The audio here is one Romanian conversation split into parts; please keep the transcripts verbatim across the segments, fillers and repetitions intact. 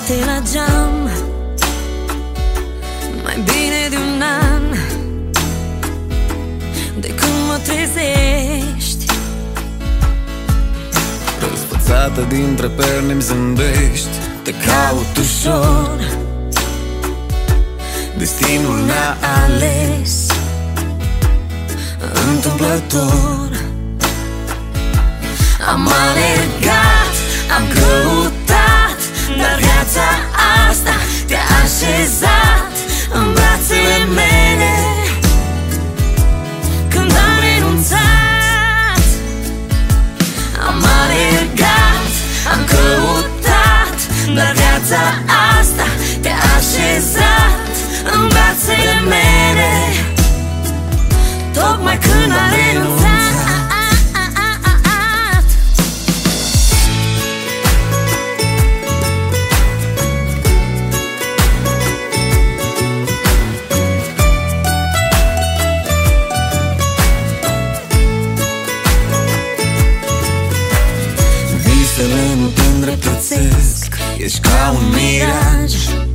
noapte la geam, mai bine de un an, de când mă trezești. Răsfățată dintre perni-mi zâmbești. Te caut ușor, destinul ne-a ales întâmplător. Am alergat, am căutat, dar viața asta te-a așezat în brațele mele când am renunțat. Am alergat, am căutat, dar viața asta te-a așezat în brațele mele tocmai când am renunțat. Visele nu te îndreptățesc, ești ca un miraj,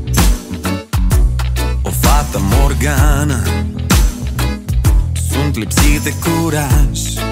o fată Morgana. Sunt lipsit de curaj.